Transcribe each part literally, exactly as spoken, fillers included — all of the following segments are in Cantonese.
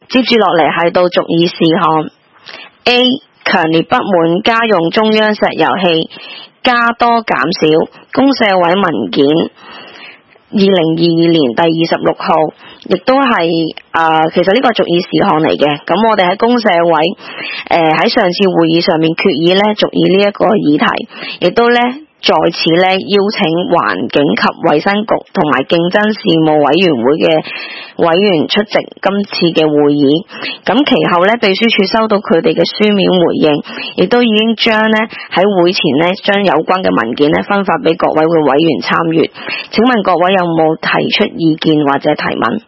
接住落嚟係到續議事項 A， 強烈不滿家用中央石油氣加多減少，公社委文件二零二二年第二十六號，亦都係誒、呃，其實呢個續議事項嚟嘅。咁我哋喺公社委誒喺、呃、上次會議上面決議咧續議呢一個議題，亦都咧。在此咧邀請環境及衛生局同埋競爭事務委員會嘅委員出席今次嘅會議。咁其後咧秘書處收到佢哋嘅書面回應，亦都已經將咧喺會前咧將有關嘅文件咧分發俾各位嘅委員參閱。請問各位有冇提出意見或者提問？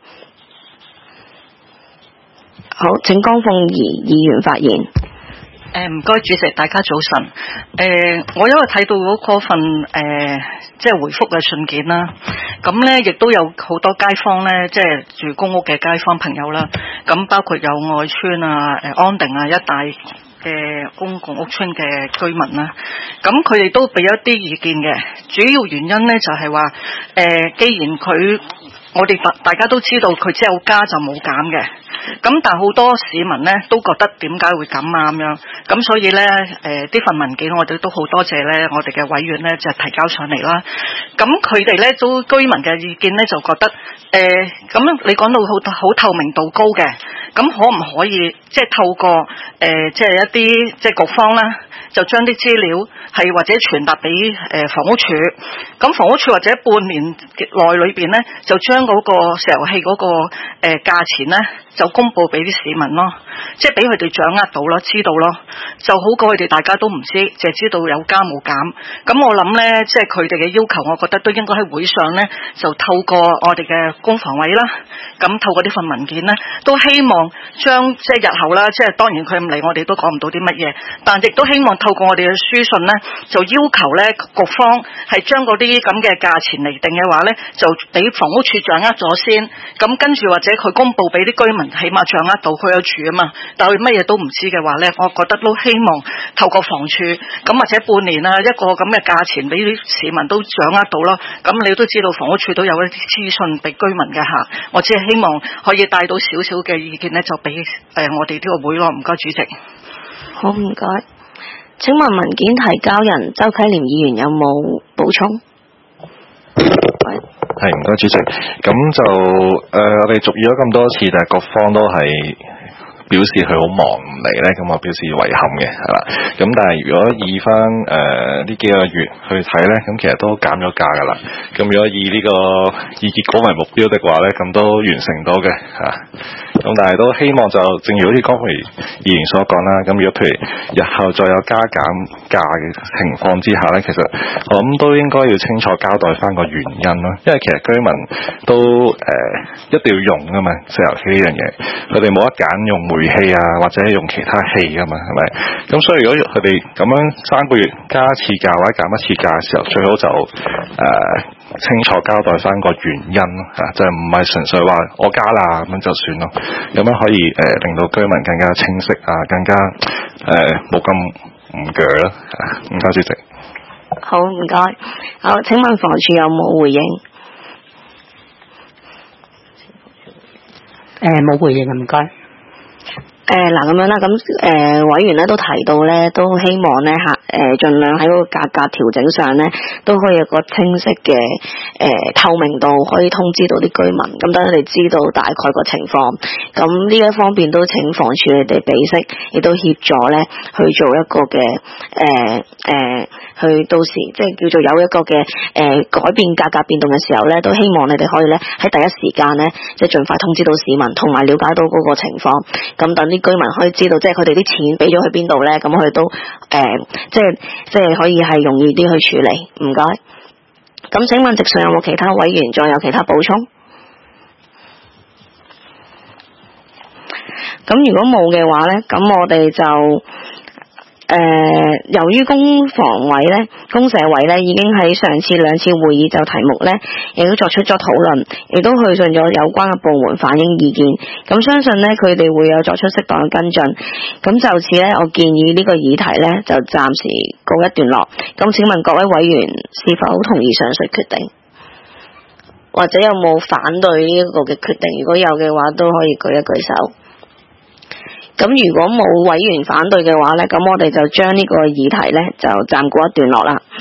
好，請江鳳儀議員發言。 誒唔該，主席，大家早晨。誒、呃，我因為睇到嗰份誒、呃、即係回覆嘅信件啦，咁咧亦都有好多街坊咧，即係住公屋嘅街坊朋友啦，咁包括有愛邨啊、誒安定啊一帶嘅公共屋邨嘅居民啦，咁佢哋都俾咗一啲意見嘅，主要原因咧就係話誒，既然佢我哋大大家都知道佢只有加就冇減嘅。咁但係好多市民咧都覺得點解會咁啊咁樣，咁所以咧誒呢份文件我哋都好多謝咧我哋嘅委員咧就提交上嚟啦。咁佢哋咧都居民嘅意見咧就覺得誒咁、呃、你講到好好透明度高嘅，咁可唔可以即係透過誒、呃、即係一啲即係局方啦，就將啲資料係或者傳達俾誒房屋署，咁房屋署或者半年內裏邊咧就將嗰個石油氣嗰個誒價錢咧就公布俾啲市民咯，即係俾佢哋掌握到咯，知道咯，就好過佢哋大家都唔知，淨係知道有加冇減。咁我諗咧，即係佢哋嘅要求，我覺得都應該喺會上咧，就透過我哋嘅公房委啦，咁透過呢份文件咧，都希望將即係日後啦，即係當然佢唔嚟，我哋都講唔到啲乜嘢，但亦都希望透過我哋嘅書信咧，就要求咧局方係將嗰啲咁嘅價錢嚟定嘅話咧，就俾房屋署掌握咗先，咁跟住或者佢公佈俾啲居民。起碼掌握到佢有住啊嘛，但係乜嘢都唔知嘅話咧，我覺得都希望透過房署咁或者半年啊一個咁嘅價錢俾啲市民都掌握到咯。咁你都知道房屋署都有一啲資訊俾居民嘅嚇，我只係希望可以帶到少少嘅意見咧，就俾誒我哋呢個會咯。唔該，主席。 好，唔該。請問文件提交人周啟廉議員有冇補充？ 係，唔該主席。咁就誒、呃，我哋續議咗咁多次，但係各方都係表示佢好忙唔嚟咧，咁我表示遺憾嘅，係啦。咁但係如果以翻誒呢幾個月去睇咧，咁其實都減咗價噶啦。咁如果以呢個以結果為目標的話咧，咁都完成到嘅嚇。咁但係都希望就正如好似剛才議員所講啦，咁如果譬如日後再有加減價嘅情況之下咧，其實我諗都應該要清楚交代翻個原因咯。因為其實居民都誒、呃、一定要用噶嘛，石油氣呢樣嘢，佢哋冇得揀用煤氣啊，或者用其他氣噶嘛，係咪？咁所以如果佢哋咁樣三個月加一次價或者減一次價嘅時候，最好就誒、呃、清楚交代翻個原因嚇，就唔係純粹話我加啦咁就算咯。咁樣可以誒、呃、令到居民更加清晰啊，更加誒冇咁唔鋸啦。唔該主席。 好，唔該。好，請問房署有冇回應？ 誒冇、呃、回應啊，唔該。 誒嗱咁樣啦，咁誒、呃、委員咧都提到咧，都希望咧嚇誒盡量喺嗰個價格調整上咧，都可以有個清晰嘅誒、呃、透明度，可以通知到啲居民，咁等佢哋知道大概個情況。咁呢一方面都請房署你哋俾息，亦都協助咧去做一個嘅誒誒，去到時即係叫做有一個嘅誒、呃、改變價格變動嘅時候咧，都希望你哋可以咧喺第一時間咧，即係盡快通知到市民，同埋了解到嗰個情況，咁等啲居民可以知道，即係佢哋啲錢俾咗去邊度咧，咁佢哋都誒、呃，即係即係可以係容易啲去處理。唔該。咁請問席上有冇其他委員再有其他補充？咁如果冇嘅話咧，咁我哋就。誒、呃，由於公房委咧、公社委咧已經喺上次兩次會議就題目咧，亦都作出咗討論，亦都去信咗有關嘅部門反映意見。咁相信咧，佢哋會有作出適當嘅跟進。咁就此咧，我建議呢個議題咧就暫時告一段落。咁請問各位委員是否同意上述決定，或者有冇反對呢一個嘅決定？如果有嘅話，都可以舉一舉手。 咁如果冇委員反對嘅話咧，咁我哋就將呢個議題咧就暫告一段落啦。